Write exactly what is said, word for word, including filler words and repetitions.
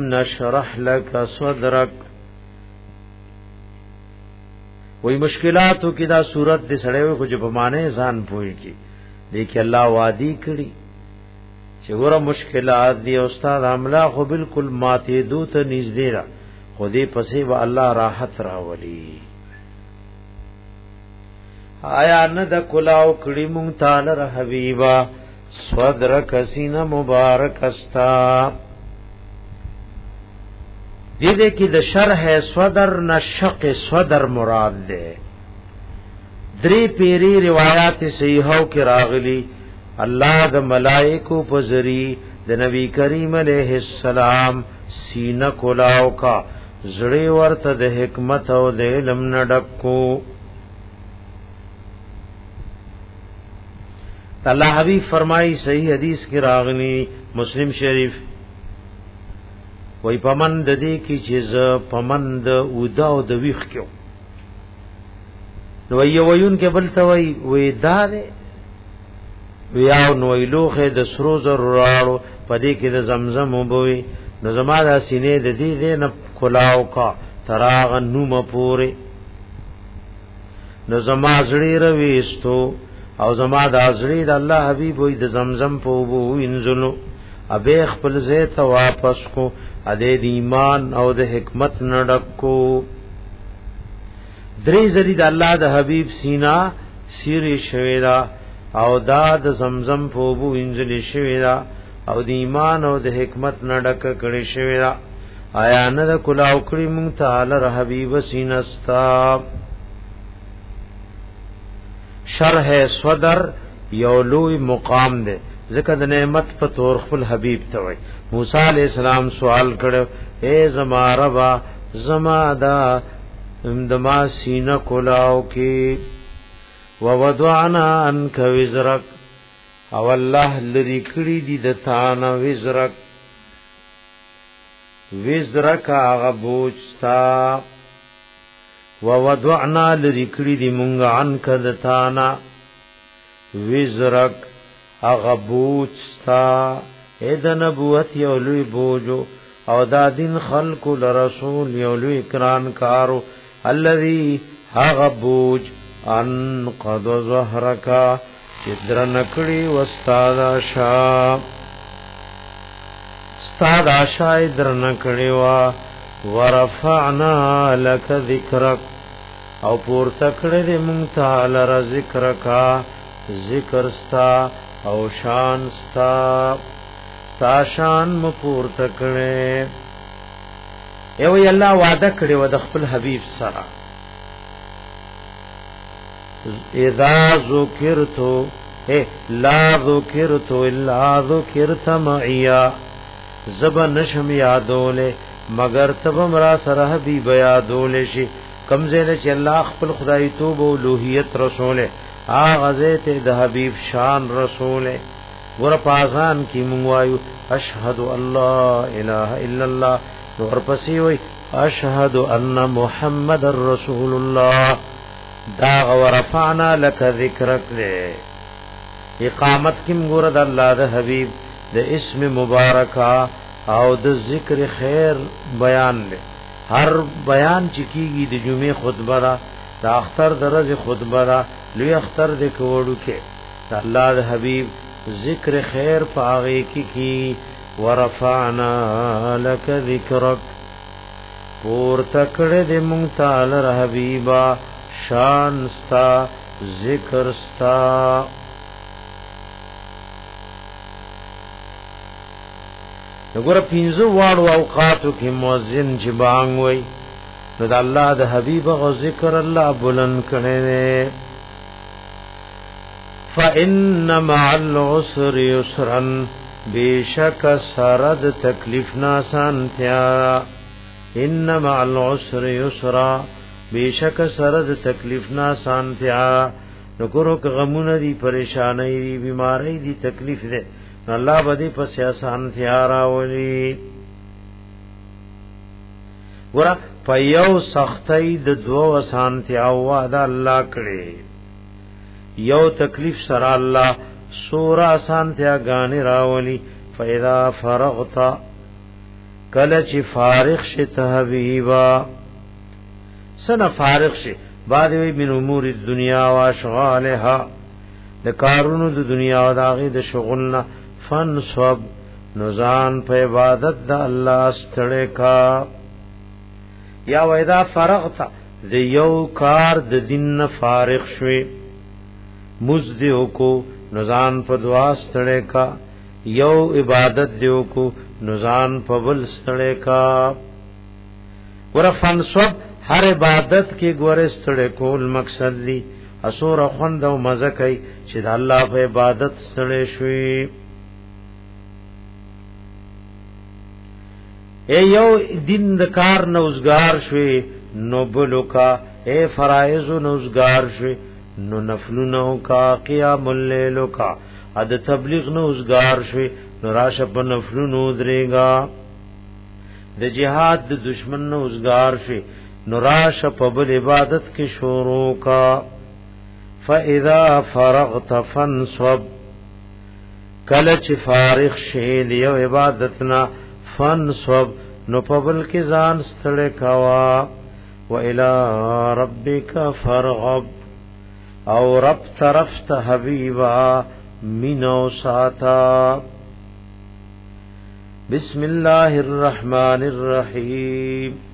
نشرح لك صدرك وی مشکلاتو کی دا صورت دې سړیو کو چې په معنی ځان پوي کی لیکن الله وادي کړی چې ګوره مشکلات دی استاد عمله خو بالکل ماته دوت نږدې را خو دې پسې و الله راحت راولي آیا نه د کلاو کړي مونږ تعالی حبیبا صدرک سینه مبارک استا دې دې کې د شرح صدر نشق صدر مراد ده درې پیری روایت صحیحو کې راغلي الله د ملائکو په ذری د نبی کریم علیه السلام سینه کلاو کا زړی ورته د حکمت او د علم نډکو الله حبیب فرمای صحیح حدیث کې راغلی مسلم شریف وای پمند دې کی چیز پمند ودا او د ویخ کېو نو یو ویون کې بلته وای وې دار ویاو نو ایلوخه د سرو زر راړو پدې کې د زمزم وبوي نو زما د سینې د دې دې نه کلاو کا تراغ نوم پوره نو زما زړی رويستو او زما د ازړی د الله حبیب وې د زمزم په وبو انزلو ابه خپل زه ته واپس کو ا دې ایمان او د حکمت نډکو درې زری د الله د حبیب سینا سیری شویدا او دا د زمزم په وبو انزل شویدا او د ایمان او د حکمت نډک کړي شویدا آیا نه د کلاو کړي مونږ تعالی ر حبیب سینستا شرح صدر یو لوی مقام ده ذکر د نعمت په تور خپل حبیب ته وای موسی علی السلام سوال کړو اے زما ربا زما دا اندما سینه کلاو کی ووضعنا انک وزرک او الله لری کړي دي د تانا وزرک وزرک هغه بوجتا ووضعنا لری کړي دي مونږ انک د تانا وزرک اغه بوجتا اې د نبوت یو لوی بوجو او دا دین خلق لرسول یو لوی کران کارو الذي هغه بوج ان قد ظهرك چدر نکړي واستاد شا استاد شا در نکړي وا ورفعنا لك ذکرک او پور تکړه دې مونږ تعالی ر ذکر کا ذکر ستا او شان ستا ستا شان مپور تکړه ایو الله وعده کړی و د خپل حبیب سره اذا ذکرتو اے لا ذکرتو الا ذکرت معیا زب نشم یادوله مگر تب مرا سره حبیب یادول شي کمزله چې الله خپل خدای توب او لوهیت رسوله اغه ته د حبیب شان رسوله ور پازان کی مونږایو اشهد الله اله الا الله ور پسې وای اشهد ان محمد رسول الله دا ورفعنا لك ذکرک له اقامت کی مور د الله د حبیب د اسم مبارکا او د ذکر خیر بیان له هر بیان چکیږي د جمعې خطبه را د اختر درز خطبه را لوی اختر د کوړو کې د الله د حبیب ذکر خیر پاغه کی کی ورفعنا لك ذکرک پور تکړه د مونږ تعالی حبیبا شان ستا ذکر ستا وګوره پینځه واړو اوقاتو کې مؤذن چې بانګ وای نو د الله د حبیب غو ذکر الله بلند کړي فإن مع العسر يسرا بیشک سرد تکلیف ناسانتیا ان مع العسر يسرا بیشک سرد تکلیف ناسانتیا نګورو که غمونه دي پریشانای دي بیماری دي تکلیف ده الله بدی پس آسان تیارا ولی ورا پيو سختي د دو آسان تیاوا د الله کړي یو تکلیف سره الله سورا آسان تیا غانې راولي فاذا فرغت کله چې فارغ شي حبیبا سنه فارغ شي بعد وی من امور الدنيا واشغالها د کارونو د دنیا او د هغه د شغلنا فنصب نزان په عبادت د الله ستړي کا یا وېدا فرغت د یو کار د دین فارغ شوي مزدیو کو نزان په دعا ستړي کا یو عبادت دیو کو نزان په بل ستړي کا ور فنصب هر عبادت کې ګوره ستړي کول مقصد دی اسور خوند او مزه کوي چې د الله په عبادت ستړي شوي اے یو دین د کار نوزگار شوي نو بلو کا اے فرائض نوزگار شوي نو نفلونو کا قیام اللیل کا اد تبلیغ نوزگار شوي نو راشه په نفلونو درېګا د جهاد د دشمن نوزگار شوي نو راشه په بل عبادت کې شروع کا فاذا فرغت فانصب کله چې فارغ شې لیو عبادتنا فانصب نو په بل کې ځان ستړي کوا و الى ربک فرغب او رب طرف ته حبیبا مینو ساتا بسم الله الرحمن الرحیم